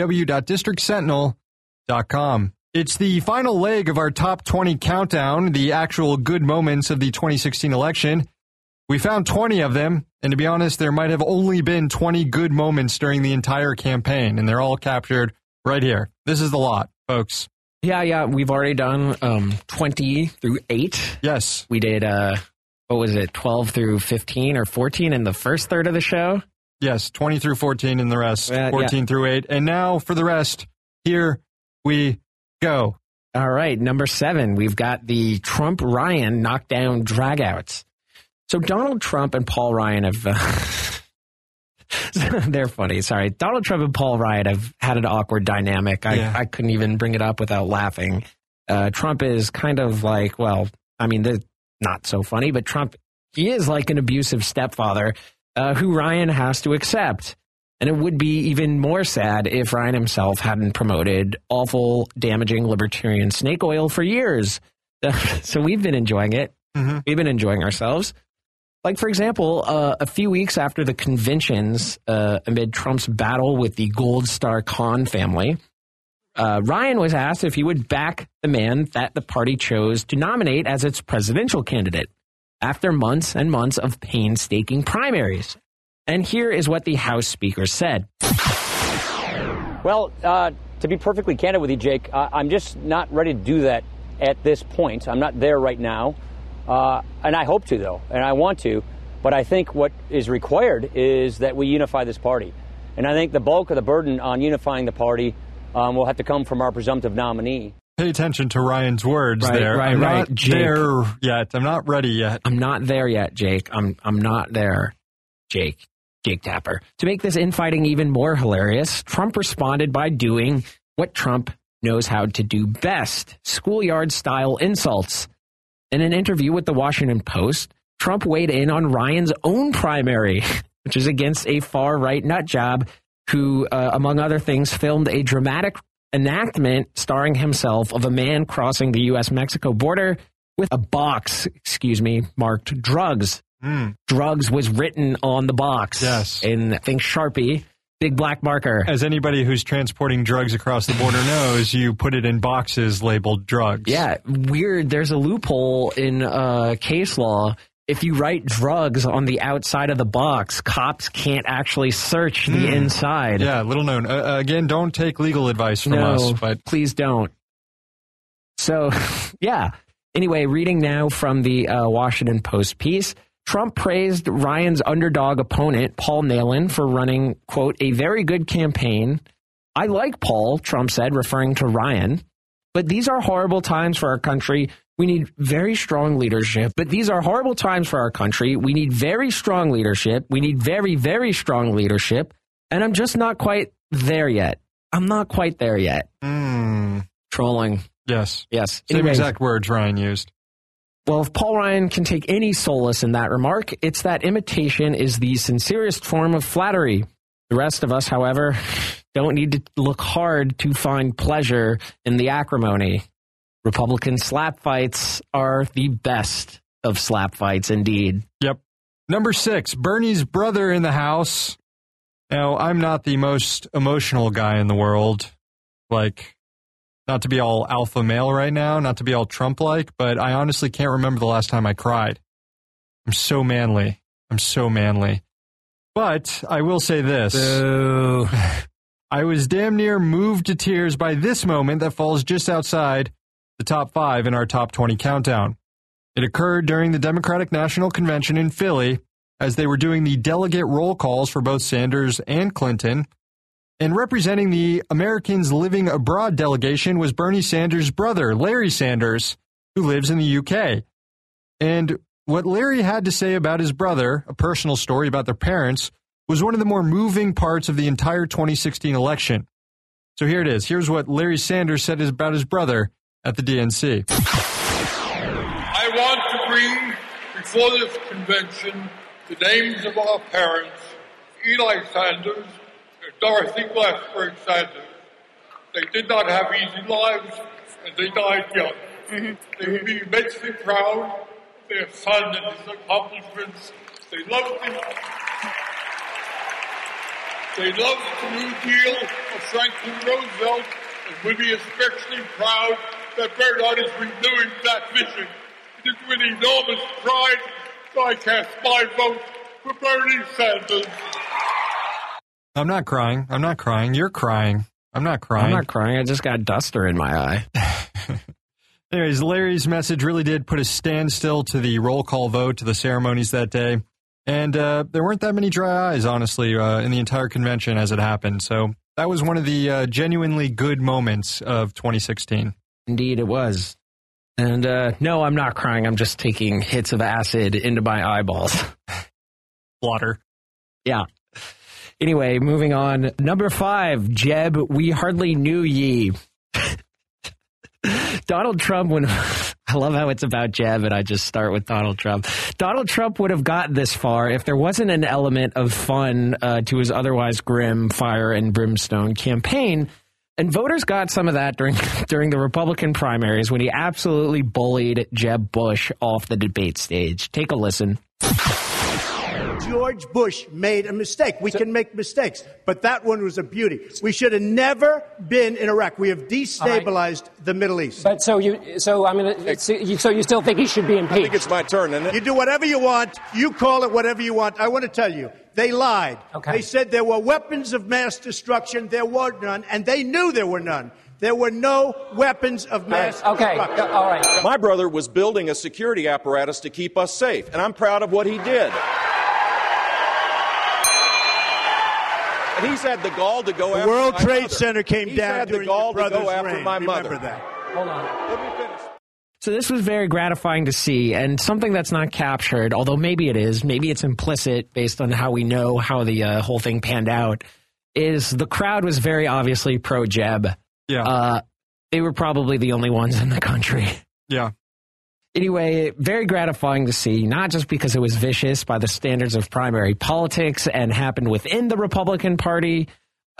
Speaker 1: www.districtsentinel.com. It's the final leg of our top 20 countdown, the actual good moments of the 2016 election. We found 20 of them, and to be honest, there might have only been 20 good moments during the entire campaign, and they're all captured right here. This is the lot, folks.
Speaker 2: Yeah. We've already done 20 through 8.
Speaker 1: Yes.
Speaker 2: We did, 12 through 15 or 14 in the first third of the show?
Speaker 1: Yes, 20 through 14 in the rest, 14 through 8. And now for the rest, here we go.
Speaker 2: All right, number 7, we've got the Trump-Ryan knockdown dragouts. So Donald Trump and Paul Ryan have... They're funny. Sorry. Donald Trump and Paul Ryan have had an awkward dynamic. I couldn't even bring it up without laughing. Trump is kind of like, they're not so funny, but Trump, he is like an abusive stepfather who Ryan has to accept. And it would be even more sad if Ryan himself hadn't promoted awful, damaging libertarian snake oil for years. So we've been enjoying it. Mm-hmm. We've been enjoying ourselves. Like, for example, a few weeks after the conventions amid Trump's battle with the Gold Star Khan family, Ryan was asked if he would back the man that the party chose to nominate as its presidential candidate after months and months of painstaking primaries. And here is what the House Speaker said.
Speaker 15: Well, to be perfectly candid with you, Jake, I'm just not ready to do that at this point. I'm not there right now. And I hope to, though, and I want to. But I think what is required is that we unify this party. And I think the bulk of the burden on unifying the party will have to come from our presumptive nominee.
Speaker 1: Pay attention to Ryan's words there.
Speaker 2: Right,
Speaker 1: I'm
Speaker 2: right.
Speaker 1: not
Speaker 2: Jake,
Speaker 1: there yet. I'm not ready yet.
Speaker 2: I'm not there yet, Jake. I'm not there, Jake. Jake Tapper. To make this infighting even more hilarious, Trump responded by doing what Trump knows how to do best, schoolyard-style insults. In an interview with the Washington Post, Trump weighed in on Ryan's own primary, which is against a far-right nutjob who, among other things, filmed a dramatic enactment starring himself of a man crossing the U.S.-Mexico border with a box, marked drugs. Drugs was written on the box.
Speaker 1: Yes.
Speaker 2: In, I think, Sharpie, big black marker.
Speaker 1: As anybody who's transporting drugs across the border knows, you put it in boxes labeled drugs.
Speaker 2: Yeah, weird. There's a loophole in case law. If you write drugs on the outside of the box, cops can't actually search the inside.
Speaker 1: Yeah, little known. Again, don't take legal advice from us. But
Speaker 2: please don't. So, yeah. Anyway, reading now from the Washington Post piece, Trump praised Ryan's underdog opponent, Paul Nehlen, for running, quote, a very good campaign. I like Paul, Trump said, referring to Ryan. But these are horrible times for our country. We need very strong leadership. But these are horrible times for our country. We need very strong leadership. We need very, very strong leadership. And I'm just not quite there yet. I'm not quite there yet. Trolling.
Speaker 1: Yes.
Speaker 2: Yes.
Speaker 1: Same
Speaker 2: Anyways,
Speaker 1: exact words Ryan used.
Speaker 2: Well, if Paul Ryan can take any solace in that remark, it's that imitation is the sincerest form of flattery. The rest of us, however, don't need to look hard to find pleasure in the acrimony. Republican slap fights are the best of slap fights indeed.
Speaker 1: Yep. Number 6, Bernie's brother in the House. Now, I'm not the most emotional guy in the world. Like, not to be all alpha male right now, not to be all Trump-like, but I honestly can't remember the last time I cried. I'm so manly. But I will say this.
Speaker 2: Boo.
Speaker 1: I was damn near moved to tears by this moment that falls just outside the top 5 in our top 20 countdown. It occurred during the Democratic National Convention in Philly as they were doing the delegate roll calls for both Sanders and Clinton. And representing the Americans Living Abroad delegation was Bernie Sanders' brother, Larry Sanders, who lives in the UK. And what Larry had to say about his brother, a personal story about their parents, was one of the more moving parts of the entire 2016 election. So here it is. Here's what Larry Sanders said about his brother at the DNC.
Speaker 12: I want to bring before this convention the names of our parents, Eli Sanders and Dorothy Glassberg Sanders. They did not have easy lives, and they died young. They would be immensely proud of their son and his accomplishments. They loved him. They loved the New Deal of Franklin Roosevelt and would be especially proud that Bernard is renewing that vision. It is with enormous pride that I cast my vote for Bernie Sanders.
Speaker 1: I'm not crying. You're crying. I'm not crying.
Speaker 2: I just got duster in my eye.
Speaker 1: Anyways, Larry's message really did put a standstill to the roll call vote, to the ceremonies that day. And there weren't that many dry eyes, honestly, in the entire convention as it happened. So that was one of the genuinely good moments of 2016.
Speaker 2: Indeed, it was. And no, I'm not crying. I'm just taking hits of acid into my eyeballs.
Speaker 1: Water.
Speaker 2: Yeah. Anyway, moving on. Number 5, Jeb, we hardly knew ye. Donald Trump, I love how it's about Jeb, and I just start with Donald Trump. Donald Trump would have gotten this far if there wasn't an element of fun to his otherwise grim fire and brimstone campaign. And voters got some of that during the Republican primaries when he absolutely bullied Jeb Bush off the debate stage. Take a listen.
Speaker 13: George Bush made a mistake. We can make mistakes, but that one was a beauty. We should have never been in Iraq. We have destabilized the Middle East.
Speaker 16: But so you still think he should be impeached?
Speaker 17: I think it's my turn, isn't it?
Speaker 13: You do whatever you want. You call it whatever you want. I want to tell you, they lied.
Speaker 16: Okay.
Speaker 13: They said there were weapons of mass destruction. There were none, and they knew there were none. There were no weapons of mass destruction.
Speaker 16: All right.
Speaker 17: My brother was building a security apparatus to keep us safe, and I'm proud of what he did. He's had the gall to go
Speaker 13: the
Speaker 17: after
Speaker 13: World
Speaker 17: my
Speaker 13: Trade
Speaker 17: mother.
Speaker 13: Center came
Speaker 17: He's
Speaker 13: down
Speaker 17: had
Speaker 13: during
Speaker 17: the gall
Speaker 13: your
Speaker 17: to go
Speaker 13: brother's
Speaker 17: after
Speaker 13: reign.
Speaker 17: my mother.
Speaker 13: Remember that.
Speaker 16: Hold on.
Speaker 17: Let me finish.
Speaker 2: So this was very gratifying to see, and something that's not captured, although maybe it is, maybe it's implicit based on how we know how the whole thing panned out, is the crowd was very obviously pro-Jeb.
Speaker 1: Yeah.
Speaker 2: They were probably the only ones in the country.
Speaker 1: Yeah.
Speaker 2: Anyway, very gratifying to see, not just because it was vicious by the standards of primary politics and happened within the Republican Party.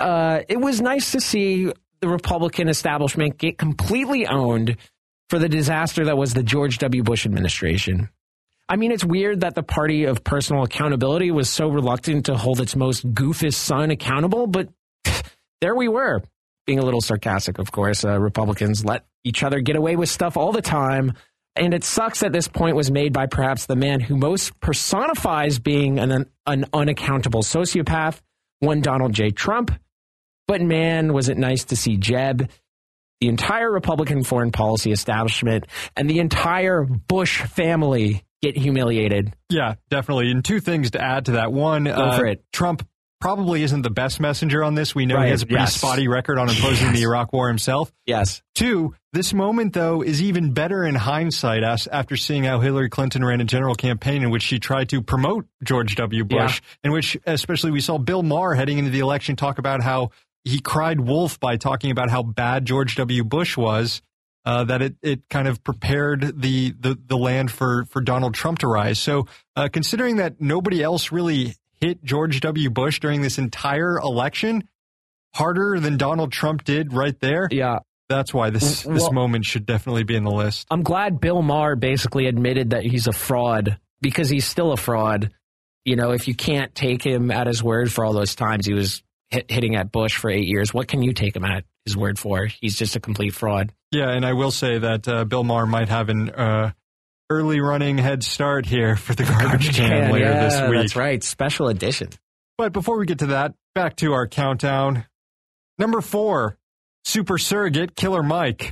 Speaker 2: It was nice to see the Republican establishment get completely owned for the disaster that was the George W. Bush administration. I mean, it's weird that the party of personal accountability was so reluctant to hold its most goofus son accountable, but there we were. Being a little sarcastic, of course, Republicans let each other get away with stuff all the time. And it sucks that this point was made by perhaps the man who most personifies being an unaccountable sociopath, one Donald J. Trump. But man, was it nice to see Jeb, the entire Republican foreign policy establishment, and the entire Bush family get humiliated.
Speaker 1: Yeah, definitely. And two things to add to that. One,
Speaker 2: Go for it.
Speaker 1: Trump probably isn't the best messenger on this. We know he has a pretty spotty record on opposing the Iraq War himself.
Speaker 2: Yes.
Speaker 1: Two, this moment, though, is even better in hindsight after seeing how Hillary Clinton ran a general campaign in which she tried to promote George W. Bush, in which especially we saw Bill Maher heading into the election talk about how he cried wolf by talking about how bad George W. Bush was, that it kind of prepared the land for Donald Trump to rise. So considering that nobody else really hit George W. Bush during this entire election harder than Donald Trump did right there.
Speaker 2: Yeah.
Speaker 1: That's why this moment should definitely be in the list.
Speaker 2: I'm glad Bill Maher basically admitted that he's a fraud, because he's still a fraud. You know, if you can't take him at his word for all those times he was hitting at Bush for 8 years, what can you take him at his word for? He's just a complete fraud.
Speaker 1: Yeah, and I will say that Bill Maher might have an early running head start here for the garbage can later this week.
Speaker 2: That's right. Special edition.
Speaker 1: But before we get to that, back to our countdown. Number 4, super surrogate Killer Mike.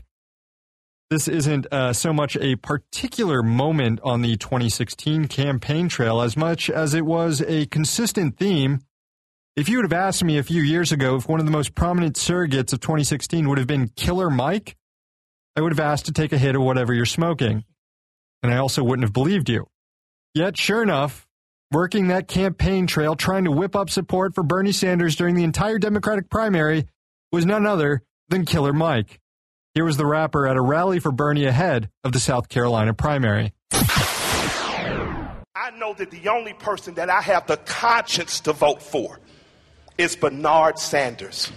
Speaker 1: This isn't so much a particular moment on the 2016 campaign trail as much as it was a consistent theme. If you would have asked me a few years ago if one of the most prominent surrogates of 2016 would have been Killer Mike, I would have asked to take a hit of whatever you're smoking. And I also wouldn't have believed you. Yet, sure enough, working that campaign trail, trying to whip up support for Bernie Sanders during the entire Democratic primary was none other than Killer Mike. Here was the rapper at a rally for Bernie ahead of the South Carolina primary.
Speaker 18: I know that the only person that I have the conscience to vote for is Bernard Sanders.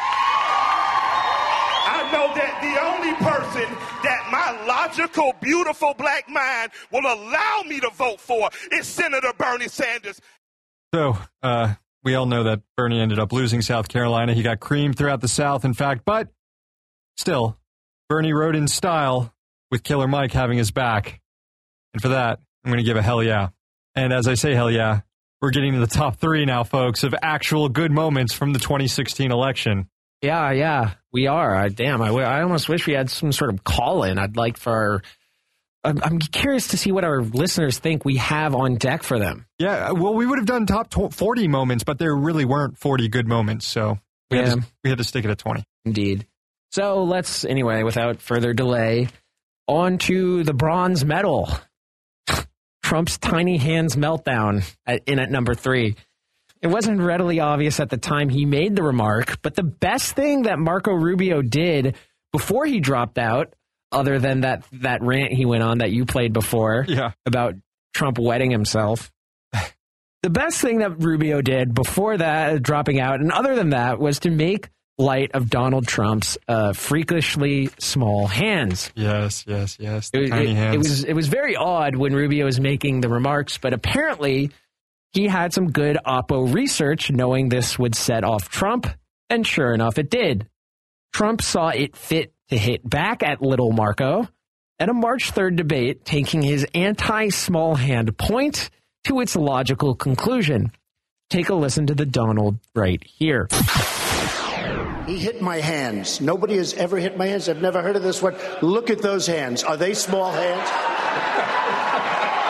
Speaker 18: I know that the only person that my logical, beautiful black mind will allow me to vote for is Senator Bernie Sanders.
Speaker 1: So, we all know that Bernie ended up losing South Carolina. He got creamed throughout the South, in fact, but still, Bernie rode in style with Killer Mike having his back. And for that, I'm going to give a hell yeah. And as I say hell yeah, we're getting to the top 3 now, folks, of actual good moments from the 2016 election.
Speaker 2: Yeah, we are. I almost wish we had some sort of call-in. I'd like for I'm curious to see what our listeners think we have on deck for them.
Speaker 1: Yeah, well, we would have done top 40 moments, but there really weren't 40 good moments, so we had to stick it at 20.
Speaker 2: Indeed. So let's, anyway, without further delay, on to the bronze medal. Trump's tiny hands meltdown at number 3. It wasn't readily obvious at the time he made the remark, but the best thing that Marco Rubio did before he dropped out, other than that rant he went on that you played before about Trump wetting himself, the best thing that Rubio did before that, dropping out, and other than that, was to make light of Donald Trump's freakishly small hands.
Speaker 1: Yes. Tiny hands.
Speaker 2: It was very odd when Rubio was making the remarks, but apparently he had some good Oppo research knowing this would set off Trump, and sure enough, it did. Trump saw it fit to hit back at Little Marco at a March 3rd debate, taking his anti-small hand point to its logical conclusion. Take a listen to the Donald right here.
Speaker 19: He hit my hands. Nobody has ever hit my hands. I've never heard of this one. Look at those hands. Are they small hands?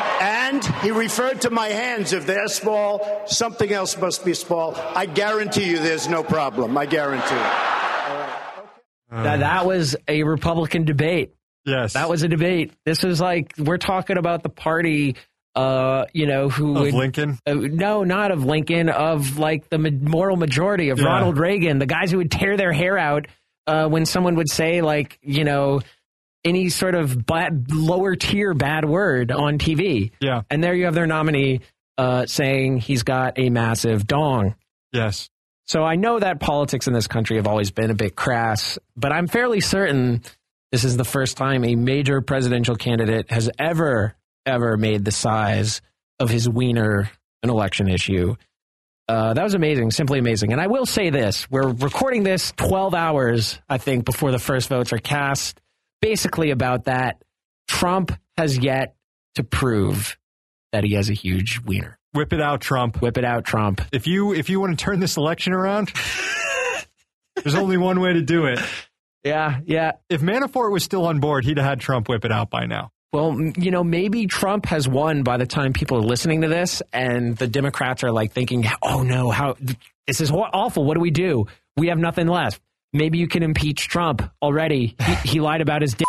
Speaker 19: And he referred to my hands. If they're small, something else must be small. I guarantee you there's no problem. I guarantee it.
Speaker 2: That was a Republican debate.
Speaker 1: Yes.
Speaker 2: That was a debate. This is like, we're talking about the party, who
Speaker 1: of
Speaker 2: would...
Speaker 1: Lincoln?
Speaker 2: No, not of Lincoln, of like the moral majority of Ronald Reagan, the guys who would tear their hair out when someone would say, like, any sort of lower tier bad word on TV.
Speaker 1: Yeah.
Speaker 2: And there you have their nominee saying he's got a massive dong.
Speaker 1: Yes.
Speaker 2: So I know that politics in this country have always been a bit crass, but I'm fairly certain this is the first time a major presidential candidate has ever made the size of his wiener an election issue. That was amazing, simply amazing. And I will say this, we're recording this 12 hours, I think, before the first votes are cast. Basically about that, Trump has yet to prove that he has a huge wiener.
Speaker 1: Whip it out, Trump.
Speaker 2: Whip it out, Trump.
Speaker 1: If you want to turn this election around, there's only one way to do it.
Speaker 2: Yeah.
Speaker 1: If Manafort was still on board, he'd have had Trump whip it out by now.
Speaker 2: Well, maybe Trump has won by the time people are listening to this, and the Democrats are like thinking, oh no, this is awful. What do we do? We have nothing left. Maybe you can impeach Trump already. He lied about his dick.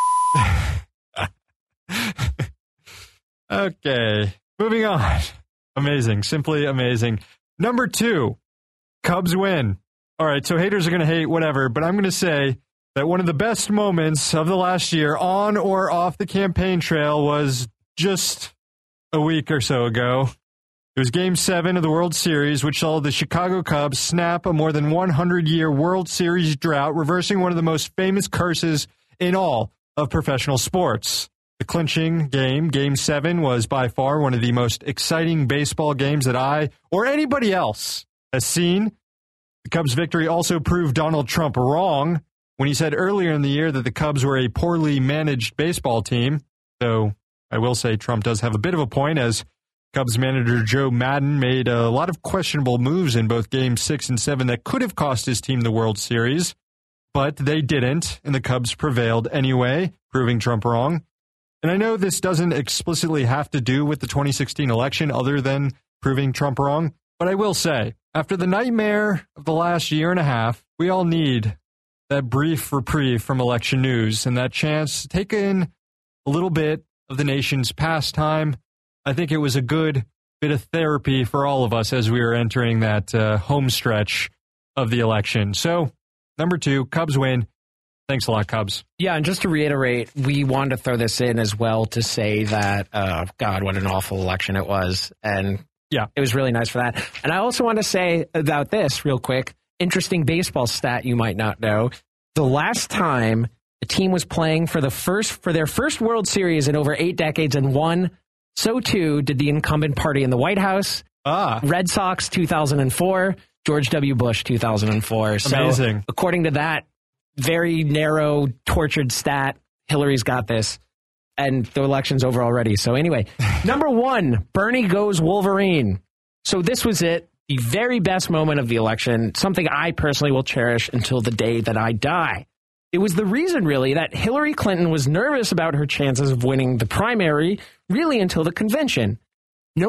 Speaker 1: Okay, moving on. Amazing, simply amazing. Number 2, Cubs win. All right, so haters are going to hate whatever, but I'm going to say that one of the best moments of the last year on or off the campaign trail was just a week or so ago. It was Game 7 of the World Series, which saw the Chicago Cubs snap a more than 100-year World Series drought, reversing one of the most famous curses in all of professional sports. The clinching game, Game 7, was by far one of the most exciting baseball games that I or anybody else has seen. The Cubs' victory also proved Donald Trump wrong when he said earlier in the year that the Cubs were a poorly managed baseball team, though I will say Trump does have a bit of a point, as Cubs manager Joe Maddon made a lot of questionable moves in both Games 6 and 7 that could have cost his team the World Series, but they didn't, and the Cubs prevailed anyway, proving Trump wrong. And I know this doesn't explicitly have to do with the 2016 election other than proving Trump wrong, but I will say, after the nightmare of the last year and a half, we all need that brief reprieve from election news and that chance to take in a little bit of the nation's pastime. I think it was a good bit of therapy for all of us as we were entering that home stretch of the election. So, number 2, Cubs win. Thanks a lot, Cubs.
Speaker 2: Yeah, and just to reiterate, we wanted to throw this in as well to say that, God, what an awful election it was. And yeah, it was really nice for that. And I also want to say about this real quick, interesting baseball stat you might not know. The last time a team was playing for their first World Series in over 8 decades and won, so too did the incumbent party in the White House. Red Sox 2004, George W. Bush 2004.
Speaker 1: Amazing.
Speaker 2: So according to that very narrow, tortured stat, Hillary's got this. And the election's over already. So anyway, number 1, Bernie goes Wolverine. So this was it. The very best moment of the election, something I personally will cherish until the day that I die. It was the reason, really, that Hillary Clinton was nervous about her chances of winning the primary, really until the convention. No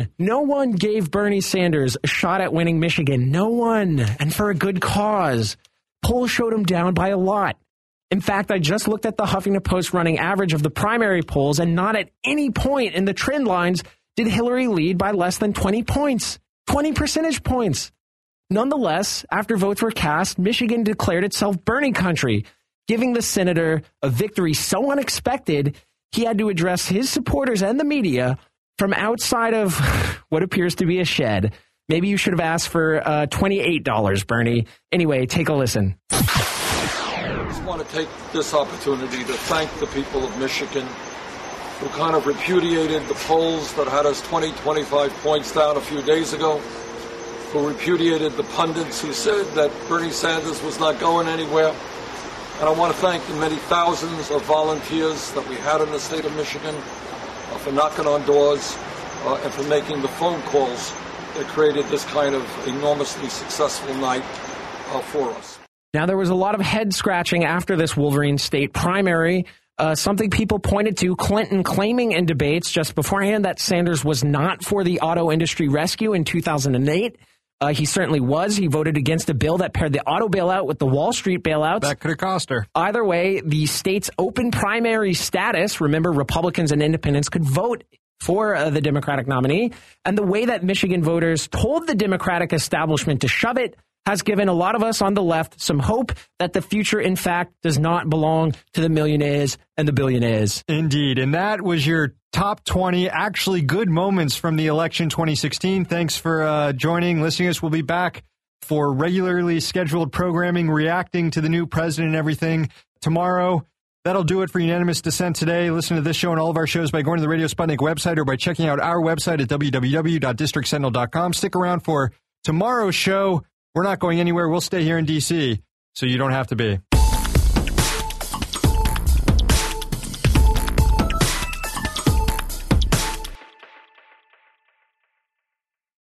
Speaker 2: one gave Bernie Sanders a shot at winning Michigan. No one. And for a good cause. Polls showed him down by a lot. In fact, I just looked at the Huffington Post running average of the primary polls, and not at any point in the trend lines did Hillary lead by less than 20 points. 20 percentage points. Nonetheless, after votes were cast, Michigan declared itself Bernie country, giving the senator a victory so unexpected he had to address his supporters and the media from outside of what appears to be a shed. Maybe you should have asked for $28, Bernie. Anyway, take a listen.
Speaker 5: I just want to take this opportunity to thank the people of Michigan who kind of repudiated the polls that had us 20, 25 points down a few days ago, who repudiated the pundits who said that Bernie Sanders was not going anywhere. And I want to thank the many thousands of volunteers that we had in the state of Michigan for knocking on doors and for making the phone calls that created this kind of enormously successful night for us.
Speaker 2: Now, there was a lot of head scratching after this Wolverine state primary Something people pointed to, Clinton claiming in debates just beforehand that Sanders was not for the auto industry rescue in 2008. He certainly was. He voted against a bill that paired the auto bailout with the Wall Street bailouts.
Speaker 1: That could have cost her.
Speaker 2: Either way, the state's open primary status, remember, Republicans and independents could vote for the Democratic nominee, and the way that Michigan voters told the Democratic establishment to shove it has given a lot of us on the left some hope that the future, in fact, does not belong to the millionaires and the billionaires.
Speaker 1: Indeed. And that was your top 20 actually good moments from the election 2016. Thanks for joining, listening to us. We'll be back for regularly scheduled programming, reacting to the new president and everything tomorrow. That'll do it for Unanimous Dissent today. Listen to this show and all of our shows by going to the Radio Sputnik website or by checking out our website at www.districtsentinel.com. Stick around for tomorrow's show. We're not going anywhere. We'll stay here in D.C., so you don't have to be.